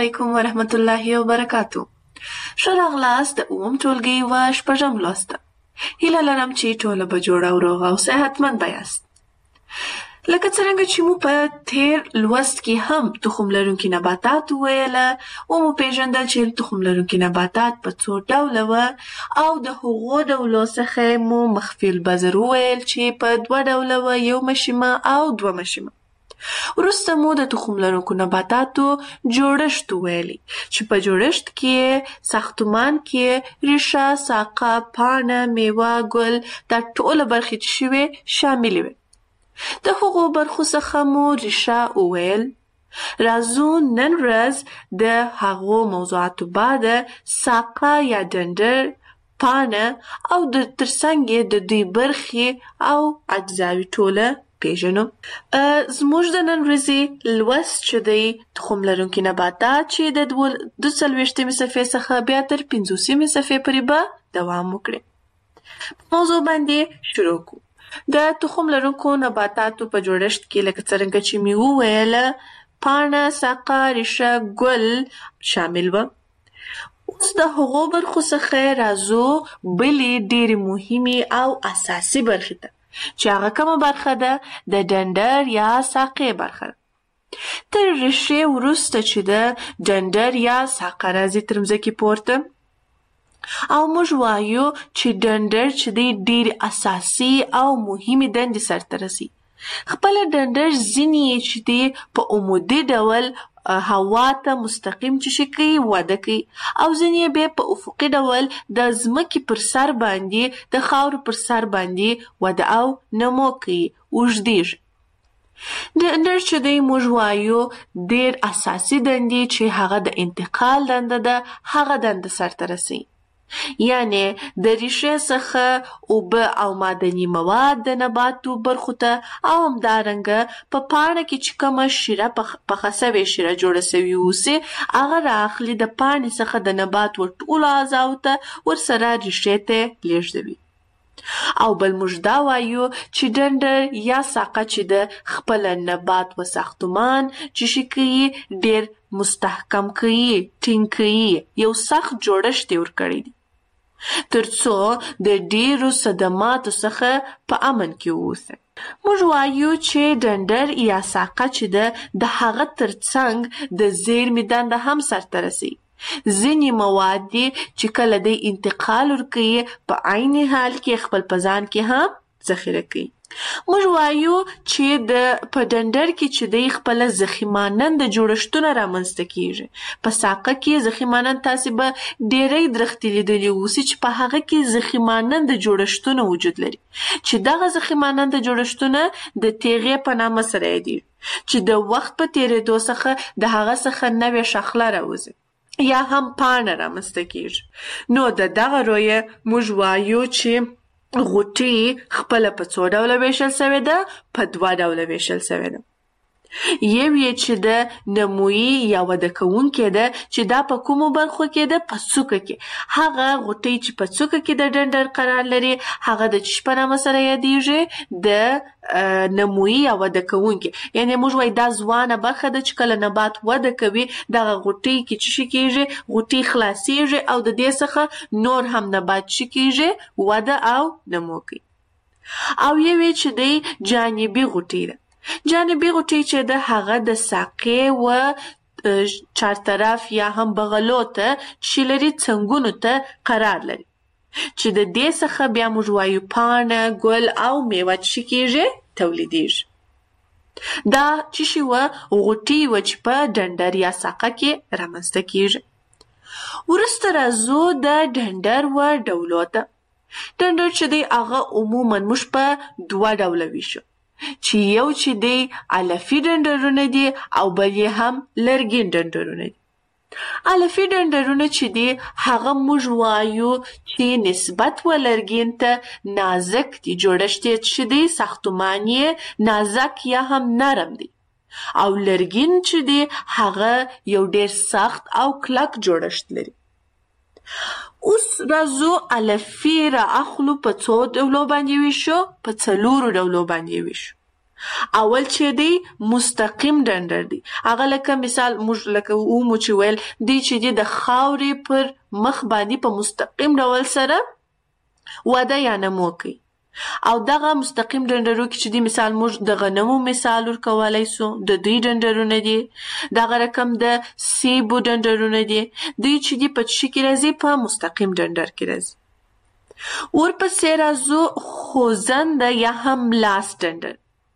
علیکم ورحمت الله وبرکاتو. ښه راغلاست د اووم ټولګي یوه شپږم لوست ته. هیله لرم چې ټوله به جوړه او روغه او صحتمند به یاست. لکه څرنګه چې مو په تیر لوست کې هم تخم لرونکي نباتات وویله، ومو پیژندل چې تخم لرونکي نباتات په څو ډوله وه او د هغو ډولو څخه مو مخفي البذر وویل چې په دوه ډوله وه، یو مشیمه او دوه مشیمه. وروسته مو د تخم لرونکو نباتاتو جوړښت وویلی چې په جوړښت کې ساختمان کې ریښه، ساقه، پاڼه، میوه، ګل دا ټوله برخې چې شوې شاملې وې. د هغو برخو څخه مو ریښه وویل. راځو نن ورځ د هغو موضوعاتو بعد ساقه یا ډنډر، پاڼه او د ترڅنګ یې د دوی برخې او اجزاوې ټوله پیژنو. زموږ د نن ورځې لوست چې دی تخم لرونکي نباتات چې د 42مې صفحې څخه بیا تر 50مې صفحې پورې به دوام وکړي. موضوع باندې شروع کوو. د تخم لرونکو نباتاتو په جوړښت کې لکه څرنګه چې مې وویله پاڼه، ساقه، ریښه، ګل شامل وه. اوس د هغو برخو څخه راځو بلې ډېرې مهمې او اساسي برخې ته چې هغه کومه برخه ده؟ د ډنډر یا ساقې برخه ده. تر ریښې وروسته چې د ډنډر یا ساقه راځي تر مځکې پورته، او موږ وایو چې ډنډر چې دی ډېرې اساسي او مهمې دندې سرته رسي. خپله ډنډر ځینې یې چې دی په عمودي ډول هوا ته مستقیم چې کوي وده کوي، او ځینې یې بیا په افقي ډول د ځمکې پر سر باندې د خاورو پر سر باندې وده او نمو کوي، اوږدېږي. ډنډر چې دی موږ وایو ډېر اساسي دندې چې هغه د انتقال دنده ده، هغه دنده سرته رسوي. یعنی د ریښې څخه اوبه او معدني مواد د نباتو برخو ته، او همدارنګه په پاڼه کې چې کومه شیره پخه سوې شیره جوړه سوې اوسي هغه رااخلي د پاڼې څخه د نبات ټولو اعضاو ته ورسره ریښې ته لیږدوي. او بل موږ دا وایو چې ډنډر یا ساقه چې د خپل نبات و ساختمان چې کوي ډېر مستحکم کوي، ټینګ کوي، یو سخت جوړښت یې ورکړی دی ترڅو د ډېرو صدماتو څخه په امن کې واوسي. موږ وایو چې ډنډر یا ساقه چې ده د هغه ترڅنګ د زیرمې دنده هم سرته رسوي. ځینې مواد دي چې کله دی انتقال ورکوي په عین حال کې خپل په ځان کې هم ذخیره کوي. موږ وایو چې په ډنډر کې چې دی خپله ضخیماننده جوړښتونه رامنځته کیږي. په ساقه کې ضخیمانند تاسې به ډېری درختې لیدلي اوسي چې په هغه کې ضخیماننده جوړښتونه وجود لري، چې دغه ضخیماننده جوړښتونه د تیغې په نامه سره یادېږي، چې د وخت په تېرېدو څخه د هغه څخه نوې شاخله راوځي یا هم پاڼه رامنځته کیږي. نو د دغه رویه موږ وایو چې غوټې خپله په څو ډوله ویشل سوې ده؟ په دوه ډوله ویشل سوې ده. یو یې چې د نمویي یا وده کوونکې ده چې دا په کومو برخو کې ده؟ په څوکه کې. هغه غوټۍ چې په څوکه کې د ډنډر قرار لري هغه د چی په نامه سره یادېږي؟ د نمویي یا وده کوونکې. یعنې موږ وایو دا ځوانه برخه ده چې کله نبات وده کوي دغه غوټۍ کې چې کېږي غوټۍ خلاصېږي او د دې څخه نور هم نبات چې کېږي وده او نمو کوي. او یو یې چې دی جانبي غوټۍ ده. جانبي غوټۍ چې ده هغه د ساقې و چارطرف یا هم بغلو ته چې لري څنګونو ته قرار لري، چې د دې څخه بیا موږ وایو پاڼه، ګل او میوه چې کېږي تولیدېږي. دا چې شي وه غوټۍ وه چې په ډنډر یا ساقه کې رامنځته کېږي. وروسته راځو د ډنډر و ډولو ته. ډنډر چې دی هغه عموما موږ په دوه ډوله ویشو، چې یو چې دی علفي ډنډرونه دي او بل یې هم لرګین ډنډرونه دي. علفي ډنډرونه چې دي هغه موږ وایو چې نسبت و لرګین ته نازک دي، جوړښت یې چې دی ساختمان یې نازک یا هم نرم دی، او لرګین چې دی هغه یو ډېر سخت او کلک جوړښت لري. اوس راځو علفي را اخلو په څو ډولو باندې ویشو؟ په 4 ډولو باندې ویشو. اول چې دی مستقیم ډنډر دی، هغه لکه مثال موږ لکه ومو چې ویل دی چې دی د خاورې پر مخ باندې په مستقیم ډول سره وده یا نمو کوي. او دغه مستقیم ډنډرو کې چې دی مثال موږ د غنمو مثال ورکولی سو، د دوی ډنډرونه دي. دغه رقم د سیبو ډنډرونه دي، دوی چې دی په څه کې راځي؟ په مستقیم ډنډر کې راځي. ورپسې راځو خوځنده یا هم لاس ډنډر.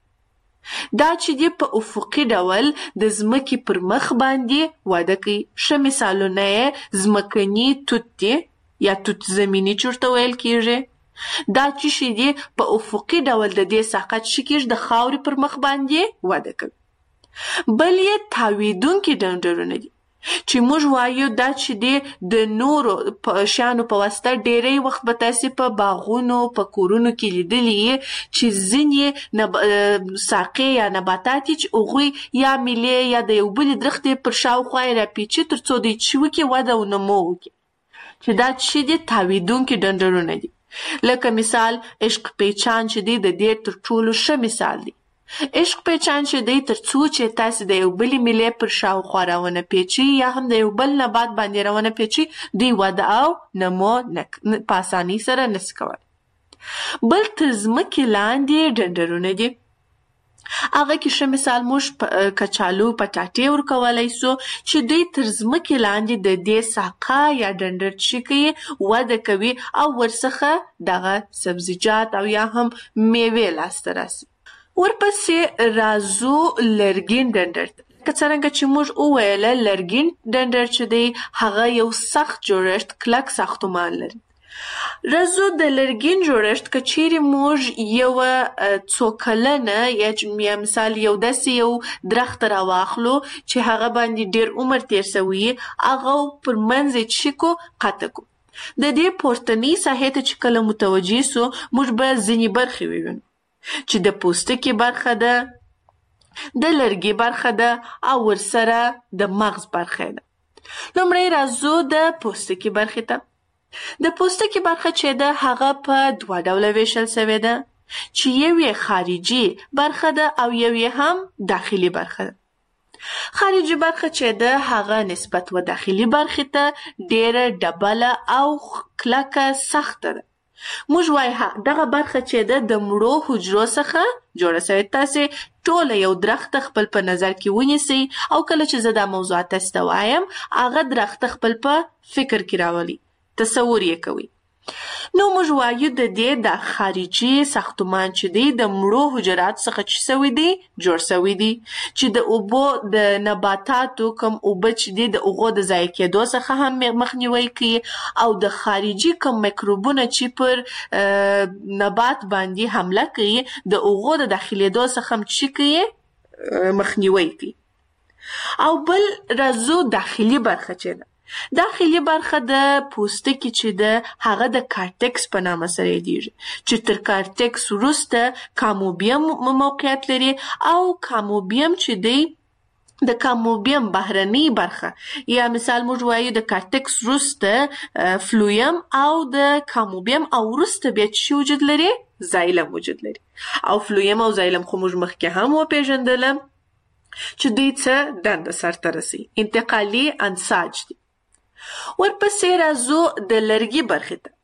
دا چې دی په افقي ډول د ځمکې پر مخ باندې وده کوي. ښه مثالونه یې ځمکني توت دی یا توت زمیني چې ورته ویل کیږي. دا چې دی په افقي ډول د دې ساقه چې کیږي د خاورې پر مخ باندې وده کوي. بل یې تاویدونکي ډنډرونه دي چې موږ وایو دا چې دی د نورو شیانو په واسطه ډیری وخت به تاسې په باغونو په کورونو کې لیدلي چې ځینې ساقې یا نباتات چې هغوی یا میلې یا د یو بلې درختې پر شاوخوا یې راپیچي تر څو دوی چې وکړي وده او نمو وکړي، چې دا چې دی تاویدونکي ډنډرونه دي. لکه مثال عشق پیچان چې دی د دې تر ټولو ښه مثال دی. عشق پیچان چې دی تر څو چې تاسې د یو بلې میلې پر شاوخوا راونه پیچي یا هم د یو بل نبات باندې راونه پیچي، دوی وده او نمو په اسانۍ سره نشي کولی. بل تر ځمکې لاندې ډنډرونه دي، هغه کې ښه مثال موږ کچالو پټاټې ورکولی سو چې دوی تر ځمکې لاندې د دې ساقه یا ډنډر چې کوي وده کوي او ورڅخه دغه سبزیجات او یا هم میوې لاسته راسي. ورپسې راځو لرګین ډنډر ته. که څرنګه چې موږ وویله لرګین ډنډر چې دی هغه یو سخت جوړښت کلک ساختمان لري. راځو د لرګین جوړښت که چیرې موږ یوه څو کلنه یا مثال یو داسې یو درخت راواخلو چې هغه باندې ډیر عمر تیر سوی هغه پر منځ یې څه کو قطع کو. د دې پورتنۍ ساحې ته چې کله متوجه سو موږ به ځینې برخې ووینو چې د پوستکي برخه ده، د لرګي برخه ده او ورسره د مغز برخه ده. لومړی راځو د پوستکي برخې ته. د پوستکي برخه چې ده هغه په دوه ډوله ویشل سوې ده چې یو یې خارجي برخه ده او یو یې هم داخلي برخه ده. خارجي برخه چې ده هغه نسبت و داخلي برخې ته ډیره ډبله او کلکه سخته ده. موږ وایو دغه برخه چې ده د مړو حجرو څخه جوړه سوې. تاسې ټوله یو درخت خپل په نظر کې ونیسئ او کله چې زه دا موضوعات تاسې ته وایم هغه درخت خپل په فکر کې راولئ، تصور یې کوئ. نو موږ وایو د دې د خارجي ساختمان چې دی د مړو حجرات څخه چې سوی دی جوړ سوی دی چې د اوبو د نباتاتو کم اوبه چې دی د هغو د ضایع کېدو څخه هم مخنیوی کوي او د خارجي کم میکروبونه چې پر نبات باندې حمله کوي د هغو د داخلېدو څخه هم چې کوي مخنیوی کوي. او بل راځو داخلي برخه چې ده. داخلي برخه د پوستکي چې ده هغه د کارټکس په نامه سره یادیږي چې تر کارټکس وروسته کاموبیم موقعیت لري او کاموبیم چې دی د کاموبیم بهرنۍ برخه یا مثال موږ وایو د کارټکس وروسته فلویم او د کاموبیم او وروسته بیا چې وجود لري زایلم وجود لري. او فلویم او زایلم خو موږ مخکې هم وپېژندله چې دوی څه دنده سرته رسوي، انتقالي انساج دي. ورپسې راځو د لرګي برخې ته.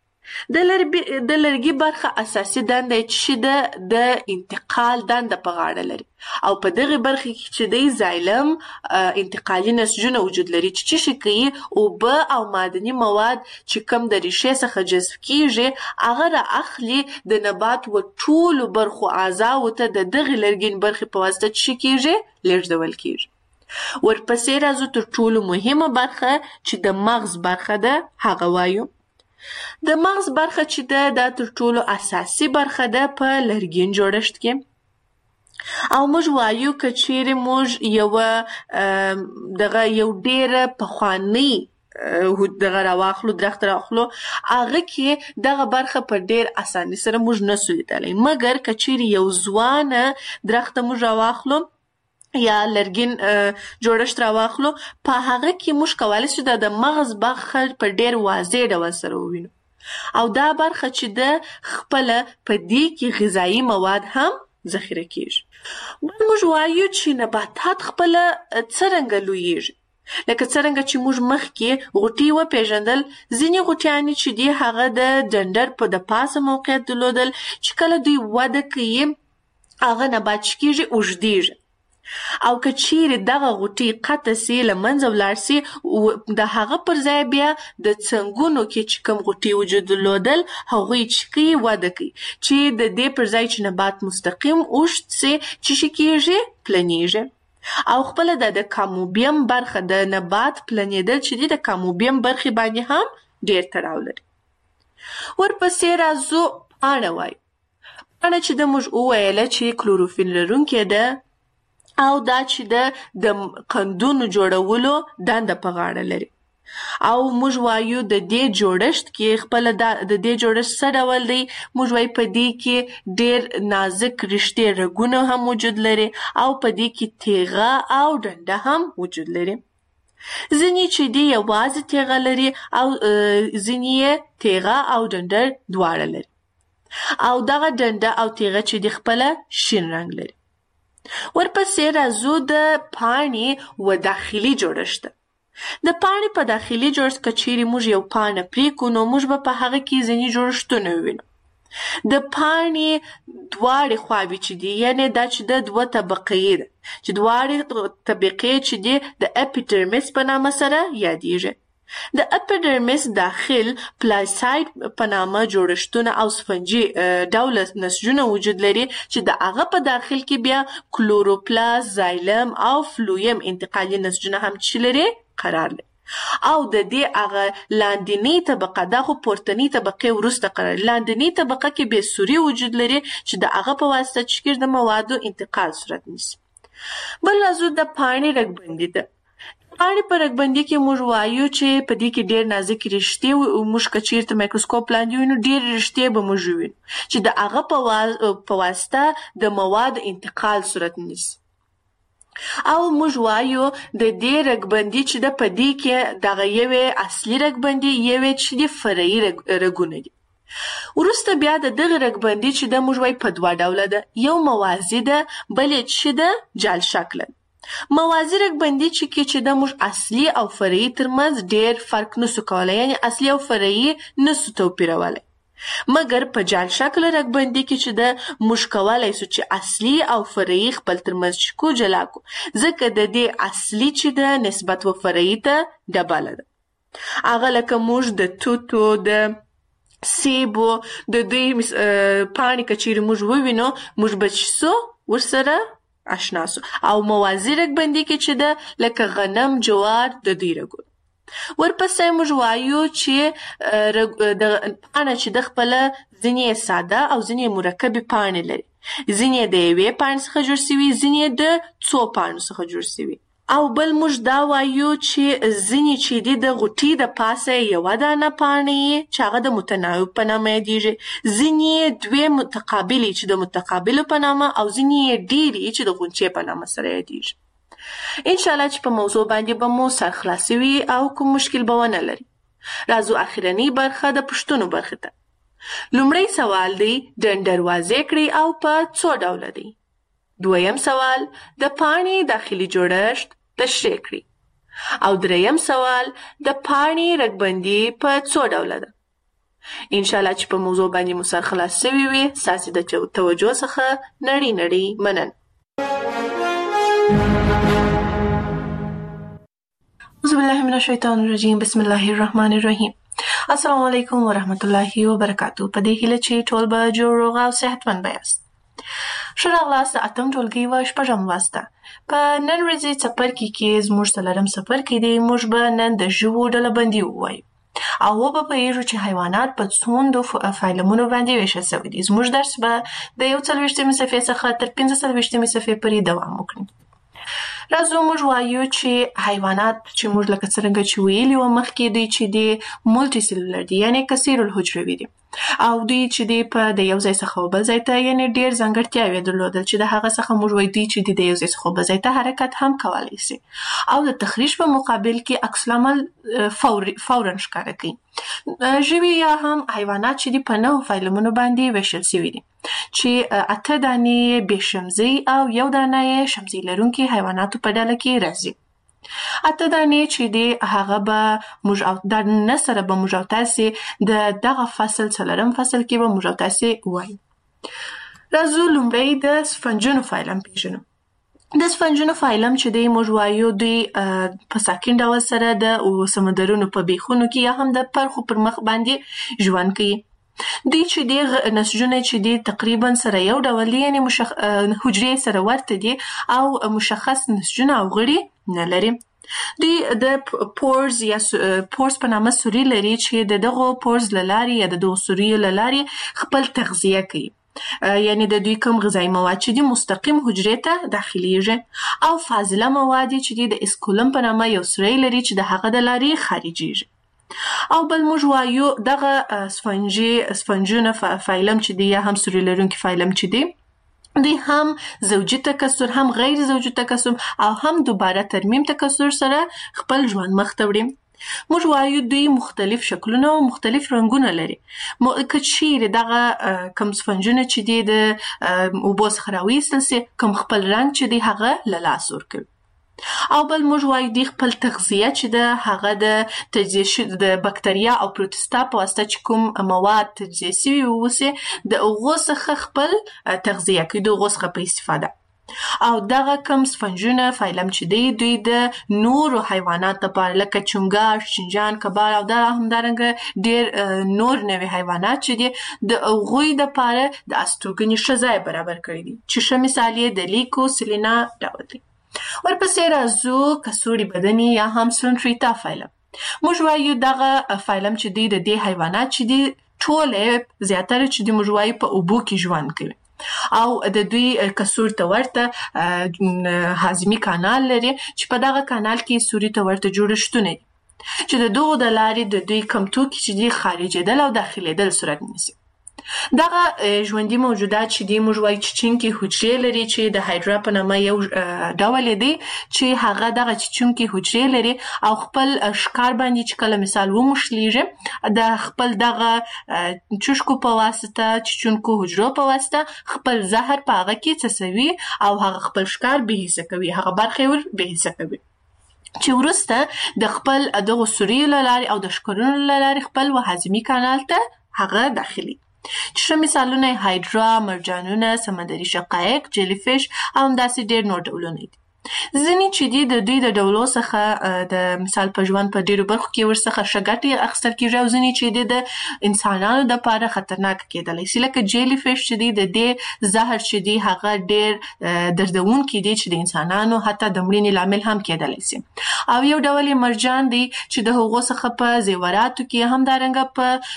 د لرګي برخه اساسي دنده چې ده د انتقال دنده په غاړه لري او په دغه برخه کې چې دی زایلم انتقالي نسجونه وجود لري چې څه کوي اوبه او معدني مواد چې کم د ریښې څخه جذب کیږي هغه را اخلي د نبات و ټولو برخو اعضاو ته د دغه لرګین برخې په واسطه چې کیږي لیږدول کیږي. ورپسې راځو تر ټولو مهمه برخه چې د مغز برخه ده هغه وایو. د مغز برخه چې ده دا تر ټولو اساسي برخه ده په لرګین جوړښت کې او موږ وایو که چیرې موږ یو ډیره پخوانۍ دغه راواخلو درخت راواخلو هغه کې دغه برخه په ډیر اسانۍ سره موږ نسو لیدلی، مګر که چیرې یو ځوانه درخت موږ راواخلو یا لرګین جوړښت راواخلو په هغه کې موږ کولی شو د مغز برخه په ډیر واضح ډول سره ووینو او دا برخه چې ده خپله په دې کې غذایي مواد هم ذخیره کیږي. موږ وایو چې نباتات خپله څرنګه لویږي. لکه څرنګه چې موږ مخکې غوټۍ وپېژندل، ځینې غوټیانې چې دي هغه د ډنډر په د پاسه موقعیت درلودل، چې کله دوی وده کوي هغه نبات چې کیږي اوږدیږي. او که چیرې دغه غوټۍ قطع سي، له منځه ولاړ سي، د هغه پر ځای بیا د څنګونو کې چې کوم غوټۍ وجود درلودل هغوی چې کوي وده کوي، چې د دې پر ځای چې نبات مستقیم اوږد سي چې شي کیږي پلنیږي. او خپله د کاموبیم برخه د نبات پلنېدل چې دي د کاموبیم برخې باندې هم ډېر تړاو لري. ورپسې راځو پاڼه وایو. پاڼه چې د موږ وویله چې کلوروفیل لرونکې ده او دا چې د قندونو جوړولو دنده په غاړه لري. او موږ وایو د دې جوړښت کې خپله د دې جوړښت څه ډول دی؟ موږ وایو په دې کې ډېر نازک رشتې رګونه هم وجود لري او په دې کې تیغه او ډنډه هم وجود لري. ځینې چې دي یوازې تیغه لري او ځینې یې تیغه او ډنډه دواړه لري. او دغه ډنډه او تیغه چې دي خپله شین رنګ لري. ورپسې راځو د پاڼې و داخلي جوړښت. د پاڼې په داخلي جوړښت که چیرې موږ یو پاڼه پرېکړو نو موږ به په هغه کې ځینې جوړښتونه ووینو. د پاڼې دواړې خواوې چې دي، یعنې دا چې د دوه طبقې ده، چې دواړې طبقې چې دي د اپیډرمیس په نامه سره یادیږي. د اپیډرمیس داخل پلاساید په نامه جوړښتونه او سفنجي ډوله نسجونه وجود لري چې د هغه په داخل کې بیا کلوروپلاست، زایلم او فلویم انتقالي نسجونه هم چې لري قرار لري. او د دې هغه لاندنۍ طبقه، دا خو پورتنۍ طبقې وروسته قرار لري، لاندنۍ طبقه کې بې سوري وجود لري چې د هغه په واسطه چې د موادو انتقال صورت نیسي. بل راځو د پاڼې رګبندي ده. پاڼې په رګبندي کې موږ وایو چې په دې کې ډېر نازک رشتې، موږ که چیرته مایکروسکوپ لاندې وینو ډېر رشتې به موږ وینو چې د هغه په واسطه د موادو انتقال صورت نیسي. او موږ وایو د دې رګبندي چې د په دې کې دغه یوې اصلي رګبندي، یوې چې د فرعي رګونه دي. وروسته بیا د دغه رګبندي چې د موږ وایو په دوه ډوله ده، یو موازي ده، بل یې چې د جال شکله. موازي رګبندي چې د موږ اصلي او فرعي ترمنځ ډېر فرق نسو کولی، یعنې اصلي او فرعي نسو توپیرولی. مګر په جال شکل رګبندي کې چې د موږ کولی سو چې اصلي او فرعي خپل ترمنځ چې کو جلا کو، ځکه د دې اصلي چې د نسبت و فرعي ته ډبله ده. هغه لکه موږ د توتو، د سیبو د دوی پاڼې که چیرې موږ ووینو موږ به چې سو ورسره آشنا سو. او موازي رګبندي کې چې ده لکه غنم، جوار د دوی رګونه. ورپسې موږ وایو چې پاڼه چې د خپله ځینې ساده او ځینې مرکبې پاڼې لري، ځینې د یوې پاڼې څخه جوړ سوي، ځینې د څو پاڼو څخه جوړ سوي. او بل موږ دا وایو چې ځینې چې دي د غوټۍ د پاسه یوه دانه پاڼې چې هغه د متناوب په نامه یادیږي، ځینې دوې متقابلې چې د متقابلو په نامه، او ځینې ډېرې چې د غونچې په نامه سره یادیږي. انشاءالله چې په موضوع باندې به مو سر خلاص وي او کوم مشکل به ونه لري. راځو اخرنۍ برخه د پوښتنو برخې ته. لومړی سوال دی ډنډر واضح کړئ او په څو ډوله دی. دویم سوال د پاڼې داخلي جوړښت تشریح کړئ. او دریم سوال د پاڼې رګبندي په څو ډوله ده. انشاءالله چې په موضوع باندې مو سر خلاص شوي وي. ستاسې د توجه څخه نړۍ مننه. اعوذ بالله من الشیطان الرجیم. بسم الله الرحمن الرحیم. السلام علیکم ورحمت الله وبرکاتو. په دې هیله چې ټول به جوړ روغ او صحتمند به یاست. ښه راغلاست د اتم ټولګي و شپږم لوست ته. په نن ورځې څپرکي کې زموږ څلورم څپرکی دی. موږ به نن د ژوو ډلبندي ووایو او وبه پوهیږو چې حیوانات په څومره فایلمونو باندې ویشل شوي دي. زموږ درس به د 41مې صفحې څخه تر 45مې صفحې پورې دوام وکړي. راځو موږ وایو چې حیوانات چې موږ لکه څرنګه چې ویلي وو مخکې دوی چې دي مولټي سلولر دي، یعنې کثیر الحجروي دي. او دوی چې دی په د یو ځای څخه بل ځای ته یعنې ډېر ځانګړتیاوې درلودل چې د هغه څخه موږ وایو دوی چې دی د یو ځای څخه بل ځای ته حرکت هم کولی شي او د تخریش په مقابل کې عکس العمل فوراً ښکاره کوي. ژوي یا هم حیوانات چې دي په 9 فایلمونو باندې ویشل شوي دي چې 8 دانې بې شمزۍ او 1 دانه یې شمزۍ لرونکي حیواناتو په ډله کې راځي. 8 دانې چې دی هغه به موږ او د نه سره به موږ او تاسې د دغه فصل څلورم فصل کې به موږ او تاسې وایو. راځو لومړی د سفنجونو فایلم پیژنو. د سفنجونو فایلم چې دی موږ وایو دوی په ساکن ډول سره د سمندرونو په بیخونو کې یا هم د پرخو پر مخ باندې ژوند کوي. دوی چې دی نسجونه چې دی تقریبا سره یو ډول دي یعنې حجرې سره ورته دي او مشخص نسجونه او غړي نه لري. دوی د پورز یا پورز په نامه سوري لري چې د دغو پورز له لارې یا د دغو سوریو له لارې خپل تغذیه کوي. یعنې د دوی کوم غذایي مواد چې دي مستقیم حجرې ته داخلیږي او فاضله مواد چې دي د اسکولم په نامه یو سوری لري چې د هغه د لارې خارجيږي. او بل موږ وایو دغه سفنجونه فایلم چې دی یا هم سوري لرونکي فایلم چې دی دوی هم زوجي تکثر هم غیر زوجي تکثر او هم دوباره ترمیم تکثر سره خپل ژوند مخ ته وړي. موږ وایو دوی مختلف شکلونه او مختلف رنګونه لري. که چیرې دغه کوم سفنجونه چې دي د اوبو څخه راویستل سي کوم خپل رنګ چې دی هغه له لاسه ورکوي. او بل موږ وایو دوی خپل تغذیه چې د هغه د تجزیه د بکتریا او پروتستا په واسطه چې کوم مواد تجزیه شوي اوسي د هغو څخه خپل تغذیه کوي د هغو څخه په استفاده. او دغه کوم سفنجونه فایلم چې دی دوی د نورو حیوانات لپاره لکه چنګاښ، چنجان، کبار او همدارنګه ډېر نور نوي حیوانات چې دي د هغوی دپاره د استوګنې ښه ځای برابر کړی دي چې ښه مثال یې د لیکو سلینا ډول دی. ورپسې راځو کڅوړي بدني یا هم سلونټریتا فایلم. موږ وایو دغه فایلم چې دی د دې حیوانات چې دی ټول زیاتره چې دی موږ وایو په اوبو کې ژوند کوي او د دوی کڅوړي ته ورته هاضمي کانال لري چې په دغه کانال کې سوري ته ورته جوړښتونه دي چې د دغو د لارې د دوی کم توکي چې دی خارجېدل او داخلېدل صورت نیسي. دغه ژوندي موجودات چې دی موږ وایو چیچونکي حجرې لري چې د هایډرا په نامه یو ډول دی چې هغه دغه چیچونکي حجرې لري او خپل ښکار باندې چې کله مثال وموښلیږي د خپل دغه چوشکو په واسطه چیچونکو حجرو په واسطه خپل زهر په هغه کې څڅوي او هغه خپل ښکار بېحسه کوي، هغه برخه یې ور بېحسه کوي چې وروسته د خپل دغو سوریو له لارې او د ښکرونو له لارې خپل هاضمي کانال ته هغه داخلي. چې ښه مثالونه هایډرا، مرجانونه، سمندري شقایق، جیلی فش او همداسې ډېر نور ډولونه دي. ځینې چې دي د دوی د ډولو څخه د مثال په ژوند په ډېرو برخو کې ورڅخه ښه ګټې اخیستل کېږي او ځینې چې دي د انسانانو دپاره خطرناکه کېدلی شي لکه جیلی فش چې دي د دې زهر چې دي هغه ډېر دردونکي دي چې د انسانانو حتی د مړینې لامل هم کېدلی شي. او یو ډول یې مرجان دی چې د هغو څخه په زیوراتو کې همدارنګه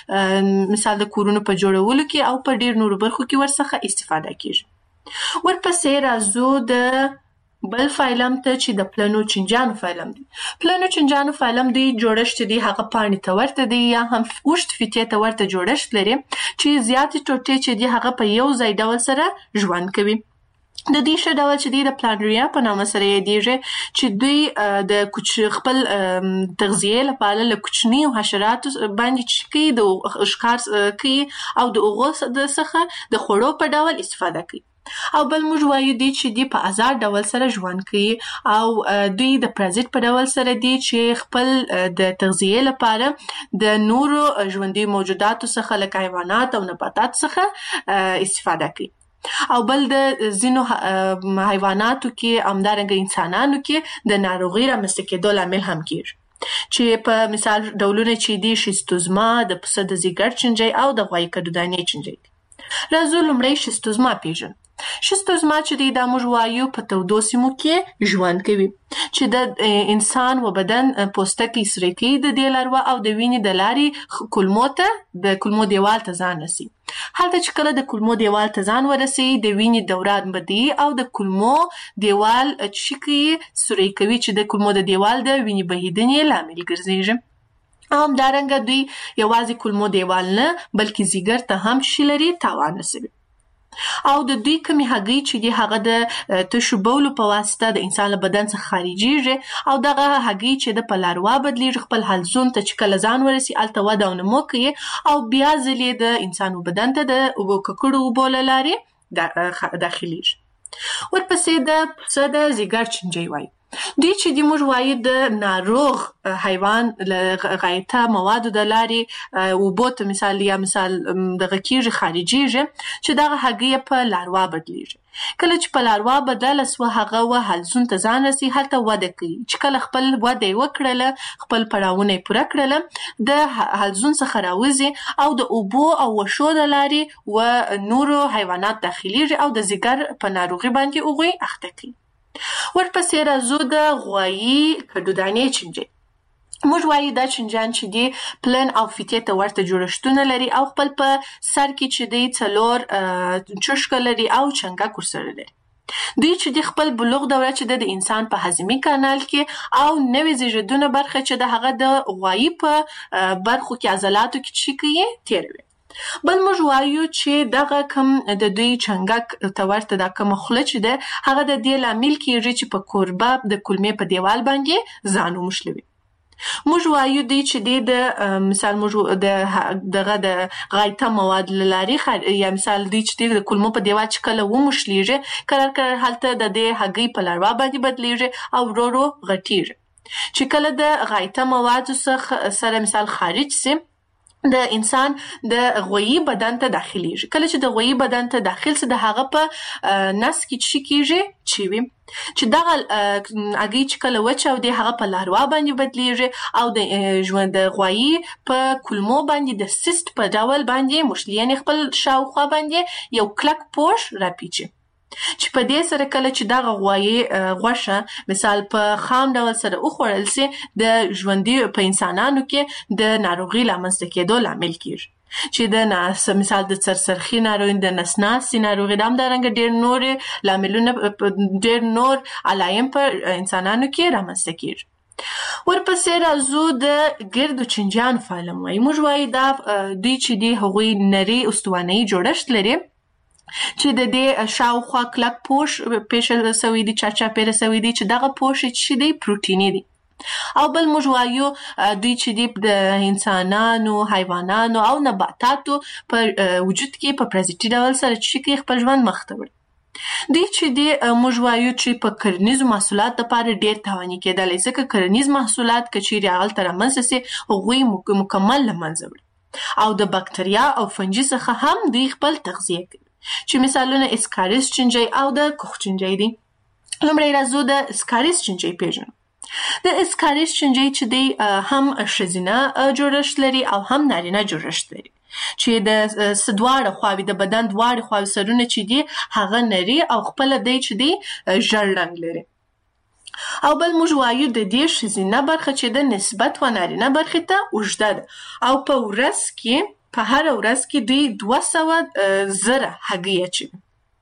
په مثال د کورونو په جوړولو کې او په ډېر نورو برخو کې ورڅخه استفاده کېږي. ورپسې راځو د بل فایلم ته چې د پلنو چنجانو فایلم دی. پلنو چنجانو فایلم دی جوړښت دی هغه پاڼې ته ورته دی یا هم اوږد فیتې ته ورته جوړښت لري چې زیاتې ټوټې چې دی هغه په یو ځای ډول سره ژوند کوي. د دې ښه ډول چې دی د پلانریا په نامه سره یادېږي چې دوی د خپل تغذیې لپاره له کوچنیو حشراتو باندې چې کوي د ښکار کوي او د هغو څخه د خوړو په ډول استفاده کوي. او بل موږ وایو دی چې دی په آزاد ډول سره ژوند کوي او دوی د پرازیت په ډول سره دی چې خپل د تغذیې لپاره د نورو ژوندي موجوداتو څخه لکه حیوانات او نباتات څخه استفاده کوي. او بل د ځینو حیواناتو کې همدارنګه انسانانو کې د ناروغۍ رامنځته کېدو لامل هم کېږي چې په مثال ډولونه چې دي شیستوزما، د پسه د ځیګر چنجۍ او د غوایي کدودانې چنجۍ دي. راځو لومړی شیستوزما پیژنو. شیستوزما چې دی دا موږ وایو په تودو سیمو کې ژوند کوي چې د انسان و بدن پوستکی سره کوي د دې لاروا او د وینې د لارې کولمو ته د کولمو دیوال ته ځان رسي. هلته چې کله د کولمو دیوال ته ځان ورسي د وینې دوران بدی او د کولمو دیوال چې کوي سوري کوي چې د کولمو د دیوال د وینې بهیدنې لامل ګرځېږي. همدارنګه دوی یوازې کولمو دیوال نه بلکې ځیګر ته هم شي لري تاوان رسوي. او د دوی کمی هګۍ چې دی هغه د تشو بولو په واسطه د انسان له بدن څخه خارجيږي او دغه هګۍ چې د په لاروا بدلیږي خپل حلزون ته چې کله ځان ورسي الته وده او نمو کوي او بیا ځلې د انسان بدن ته د اوبو ککړو اوبو له لارې داخليږي. ورپسې د پسه د ځیګر چینجی وایي. دوی چې دی موږ وایي د ناروغ حیوان له غایطه موادو د لارې اوبو ته مثال دغه کیږي خارجيږي چې دغه هګۍ په لاروا بدلیږي. کله چې په لاروا بدله سوه هغه حلزون ته ځان رسي هلته وده کوي چې کله خپل وده وکړله خپل پړاوونه پوره کړله د حلزون څخه راوځي او د اوبو او وشو د لارې و نورو حیوانات داخليږي او د ځیګر په ناروغي باندې هغوی اخته کوي. ورپسې راځو د غوایي کډودانې چینجی. موږ وایي دا چینجیان چې دی پلن او فیتې ته ورته جوړښتونه لري او خپل په سر کې چې دی 4 چشکه لري او چنګک ورسره لري. دوی چې دی خپل بلوغ دوره چې د انسان په هضمي کانال کې او نوې زیږیدونه برخه چې د هغه د غوایي په برخو کې عضلاتو کې چې کوي تیروي. بل موږ وایو چې دغه کم د دوی چنګک ته ورته دا کوم خوله چې ده هغه د دې لامل کېږي چې په کوربه د کولمې په دیوال باندې ځان وموښلوي. موږ وایو دی چې د مثال موږ دغه د غایطه مواد لاري یا مثال دی چې د کولمو په دیوال چې کله وموښلېږي کله هلته د دې هګۍ په لاروا باندې بدلیږي او ورو ورو غټیږي چې کله د غایطه مواد سره مثال خارج سي د انسان د غویي بدن ته داخليږي. کله چې د غویي بدن ته داخل سي د هغه په نس کې چې کیږي چوي چې دغه هګۍ چې کله وچه او د هغه په لاروا باندې بدلیږي او د ژوند د غویي په کولمو باندې د سیست په ډول باندې مشلین خپل شاوخوا باندې یو کلک پوش راپیچي چې په دې سره کله چې دغه غوایي غوښه مثال په خام ډول سره وخوړل سي د ژوندي په انسانانو کې د ناروغي لامنځته کېدو لامل کیږي چې د مثال د سرسرخي ناروغي د نسناسي ناروغي د همدارنګه ډېر نور لاملونه ډېر نور علایم په انسانانو کې رامنځته کیږي. ورپسې راځو د ګردو چینجیانو فعالم وایي. موږ وایي دا دوی چې دی هغوی نري استوانه‌یي جوړښت لري چې د دې شاوخوا کلک پوش پیښل سوی دی چاپیره سوی دی چې دغه پوش چې دی پروتیني دی. او بل موږ وایو دوی چې دی د انسانانو حیوانانو او نباتاتو په وجود کې په پرازیتي ډول سره چې خپل ژوند مخ ته وړي. دوی چې دی موږ وایو چې په کرنیزو محصولات لپاره ډېر تاواني کېدلی ځکه کرنیز محصولات که چیرې هغلته رامنځته سي هغوی مکمل له منځه وړي او د بکتریا او فنجي څخه هم دوی خپل تغذیه کوي چې مثالونه اسکاریس چینجی او د کوخ چینجی دي. لومړی راځو د اسکاریس چینجی پیژنو. د اسکاریس چینجی چې دی هم ښځینه جوړښت لري او هم نارینه جوړښت لري چې د دواړه خواوې د بدن دواړه خواوې سرونه چې دی هغه نري او خپل دی چې دی ژړ رنګ لري. او بل موږ وایو د دې ښځینه برخه چې د نسبت و نارینه برخې ته اوږده ده او په ورځ کې په هر ورځ کې دوی 200,000 هګۍ اچوي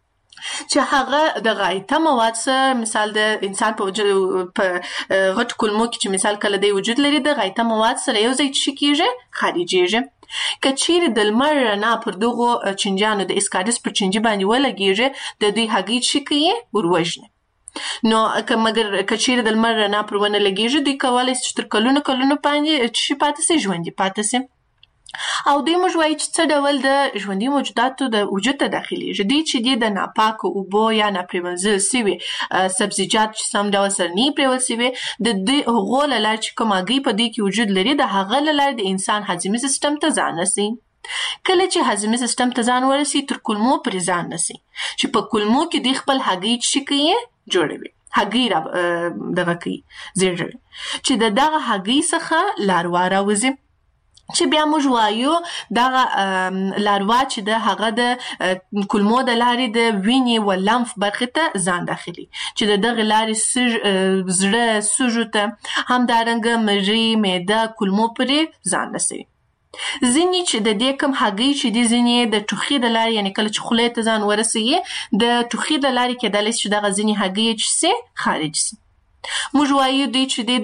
چې هغه د غایطه مواد سره مثال د انسان په وجود په غټ کولمو کې چې مثال کله د وجود لري د غایطه مواد سره یو ځای چې کیږي خارجيږي. که چیرې د لمر رڼا پر دغو چینجیانو د اسکاریس پر چینجي باندې ولګیږي د دوی هګۍ چې کوي وروژني. نو مګر که چیرې د لمر رڼا پر ونه لګیږي دوی کولی شي چې تر کلونو باندې چې پاتې سي ژوندي پاتې سي. او دوی موږ وایي چې څه ډول د ژوندي موجوداتو د وجود ته داخليږي. دوی چې دی د ناپاکو اوبو یا ناپریمنځل سوي سبزیجات چې سم ډول سره نه پریول سوي د دوی هغو له لارې چې کوم هګۍ په دوی کې وجود لري د هغه له لارې د انسان هضمي سیستم ته ځان رسي. کله چې هضمي سیستم ته ځان ورسي تر کولمو پرې ځان رسي چې په کولمو کې دوی خپل هګۍ چې کوي جوړوي هګۍ دغه کوي زیږوي چې دغه هګۍ څخه لاروا راوځي چې بیا موږ وایو دغه لاروا چې د هغه د کولمو د لارې د وینې و لمف برخې ته ځان داخلي چې دغه لارې زړه سږو ته همدارنګه مری معده کولمو پرې ځان رسوي. ځینې چې د دې کوم هګۍ چې دي ځینې د ټوخي د لارې یعنې کله چې خولې ته ځان ورسوي د ټوخي د لارې کېدلی چې دغه ځینې هګۍ چې سي خارج سي. موږ وایو دوی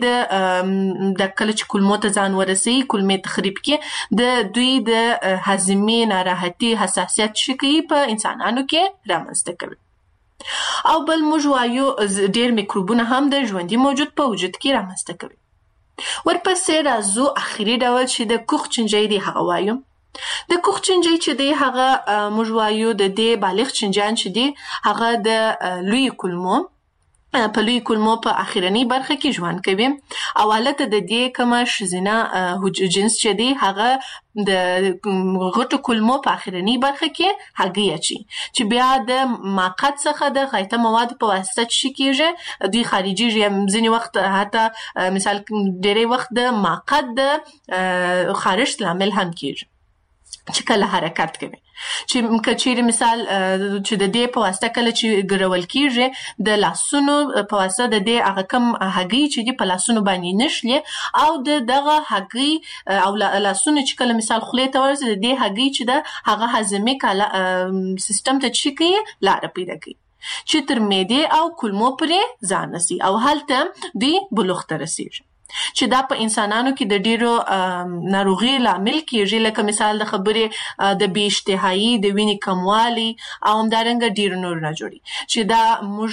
چې د کله چې کولمو ته ځان ورسوي کولمې تخریب کې د دوی د هضمې ناراحتي حساسیت چې کوي په انسانانو کې رامنځته کوي او بل موږ وایو ډېر میکروبونه هم د ژوندي موجود په وجود کې رامنځته کوي. ورپسې راځو اخري ډول چې د کوخ چنجۍ دی هغه وایو. د کوخ چنجۍ چې دی هغه موږ وایو د دې بالغ چنجان چې دی هغه د لوی کولمو په لوی کولمو په اخرنی برخه کې ژوند کوي او البته د دې کومه ښځینه جنس چې دی هغه د غټو کولمو په اخرنی برخه کې هګۍ اچي چې بیا د ماقد څخه د غایطه موادو په واسطه چې کېږي دوی خارجيږي. ځینې وخت حتی مثال ډېری وخت د ماقد د خارښت لامل هم کېږي چې کله حرکت کوي چې کچېرې مثال چې د دې په واسطه کله چې ګرول کېږي د لاسونو په واسطه د دې هغه کم هګۍ چې دي په لاسونو باندې نشلي او د دغه هګۍ او لاسونو چې کله مثال خولې ته ورسي د دې هګۍ چې ده هغه هضمي سیستم ته چې کوي لاره پیدا کوي چې تر معدې او کولمو پورې ځان رسي او هلته دوی بلوغ ته رسیږي چې دا په انسانانو کې د ډیرو ناروغي لامل کېږي لکه مثال د خبرې د بې اشتهایي د وینې کموالي او همدارنګه ډیرو نور نه جوړي چې دا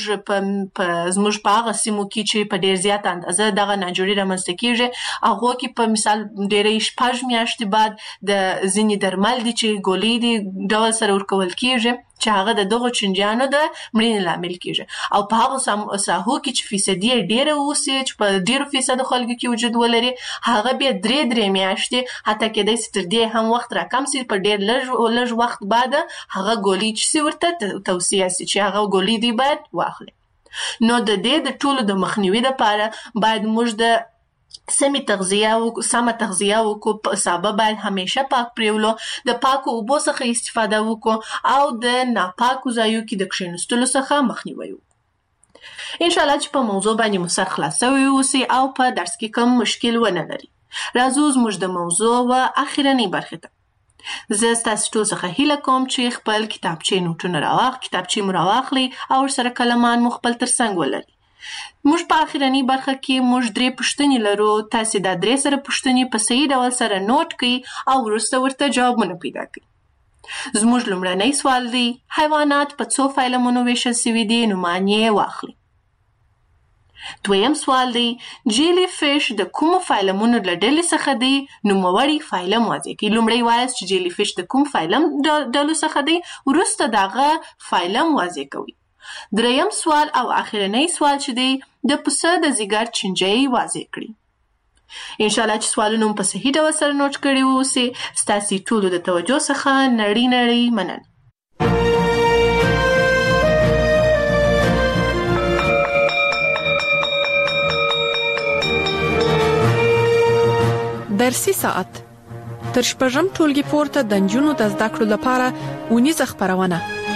زموږ په هغه سیمو کې چې په ډیر زیات اندازه دغه ناجوړي رامنځته کېږي هغو کې په مثال ډیرې 6 میاشتې بعد د ځینې درمل دي چې ګولۍ دي ډول سره ورکول کېږي چې هغه د دغو چنجیانو د مړینې لامل کېږي او په هغو ساحو کې چې فیصدي ډیره اوسي چې په ډیرو فیصدو خلکو کې وجود ولري هغه بیا درې میاشتې حتی کېدای شي تر دې هم وخت راکم سي په ډیر لږ وخت بعد هغه ګولۍ چې سي ورته توصیه سي چې هغه ګولۍ دی باید واخلي. نو د دې د ټولو د مخنیوي لپاره باید موږ د سمه تغذیه وکړو. سابه باید همیشه پاک پریولو د پاکو اوبو څخه استفاده وکړو او د ناپاکو ځایو کې د کښېنستلو څخه مخنیوي وکړو. انشاءالله چې په موضوع باندې مو سر خلاص شوی اوسي او په درس کې کوم مشکل ونه لري. راځو زموږ د موضوع و اخرنۍ برخې ته. زه ستاسو ټول څخه هیله کوم چې خپل کتابچې نوټونه کتابچې مو راواخلئ او ورسره کلمان مو خپل ترڅنګ ولرئ. موږ په اخرنۍ برخه کې موږ 3 پوښتنې لرو. تاسو دا 3 سره پوښتنې په صحیح ډول سره نوٹ کړئ او وروسته ورته جوابونه پیدا کړئ. زموږ لومړنی سوال دی حیوانات په څو فایلمونو ویشل شوي دي نومان یې واخلئ. دویم سوال دی جیلی فیش د کومو فایلمونو له ډلې څخه دی نوموړی فایلم واضح کړئ. لومړی وایاست چې جیلی فیش د کوم فایلم ډلو څخه دی وروسته دغه فایلم واضح کوئ. دریم سوال او اخرنۍ سوال چې دی د پسه د ځیګر چنجۍ واضح کړي. انشاءالله چې سوالونه مو په صحیح ډول سره نوٹ کړي اوسي. ستاسو ټولو د توجه څخه نړۍ مننه. درسي ساعت تر شپږم ټولګي پورته د نجونو د زده کړو لپاره ونیزه خپرونه.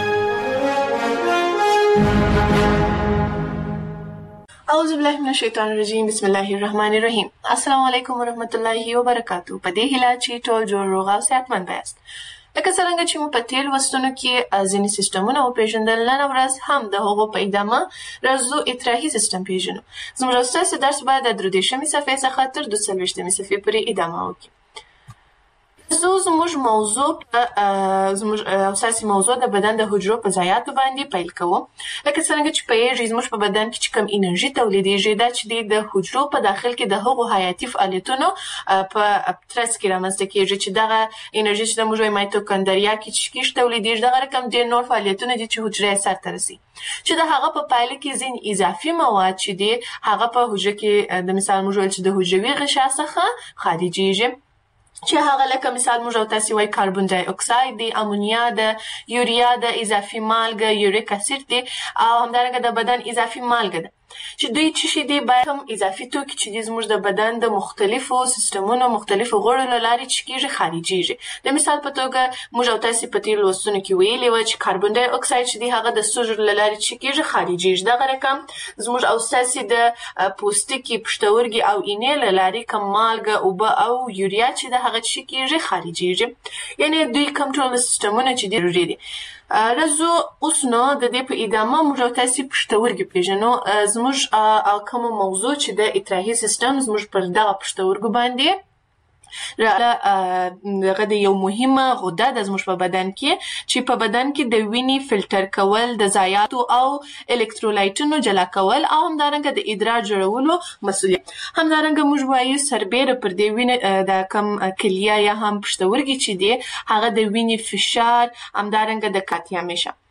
اعوذ بالله من الشیطان الرجیم بسم الله الرحمن الرحیم. السلام علیکم ورحمت الله وبرکاتہ. په دې هیله چې ټول جوړ روغ او صحتمند یاست. لکه څنګه چې مو په تیر وختونو کې ځینې سیستمونه وپېژندل نن ورځ هم د هغو په ادامه راځو اطراحي سیستم پیژنو. زموږ ستاسو درس باید د 3 صفحې څخه تر 42 صفحې پورې ادامه وکړي. زموږ موضوع اساسي موضوع د بدن د حجرو په ځایاتو باندې پیل کوو. لکه څنګه چې پوهیږئ زموږ په بدن کې چې کوم انرژي تولیدېږي دا چې د حجرو په داخل کې د هغو حیاتي فعالیتونو په ترڅ کې رامنځته کېږي چې دغه انرژي چې موږ وايي مایتوکاندریا کې تولیدېږي دغه رقم ډېر نور فعالیتونه دي چې حجره یې سرته رسي چې د هغه په پایله کې ځینې اضافي مواد چې دي هغه په حجره کې د مثال موږ ویل چې د حجروي غشا څخه خارجېږي چې هغه لکه مثال موږ او تاسو وایي کاربن ډای اکساید دی، امونیا ده، یوریا ده، اضافي مالګه یوریک اسید دی او همدارنګه د بدن اضافي مالګه ده چې دوی څه شي دي باید هم اضافي توکي چې زموږ د بدن د مختلفو سیستمونو مختلفو غړو له لارې چې کېږي خارجېږي. د مثال په توګه موږ او تاسو په تیر لوستونو کې ویلي وو چې کاربن ډای اکساید چې دی هغه د سږو له لارې چې کېږي خارجېږي. دغه رقم زموږ او تاسو د پوستکي، پښتورګي او اینې له لارې کوم مالګه، اوبه او یوریا چې د هغه چې کېږي خارجېږي. یعنی دوی کنټرول سیستمونه چې ضروري دي. راځو اوس نو د دې په ادامه موږ او تاسې پښتورګي پیژنو. زموږ کومه موضوع چې د اطراحي سیستم زموږ پر دغه پښتورګو باندې دغه د یو مهمه غده د زموږ په بدن کې چې په بدن کې د وینې فلټر کول، د ضایعاتو او الکترولایټونو جلا کول او همدارنګه د ادرار جوړولو مسؤلیت. همدارنګه موږ وایو سربیره پر دې وینې د کم کلیه یا هم پښتورګي چې دی هغه د وینې فشار همدارنګه د کاتیا میشه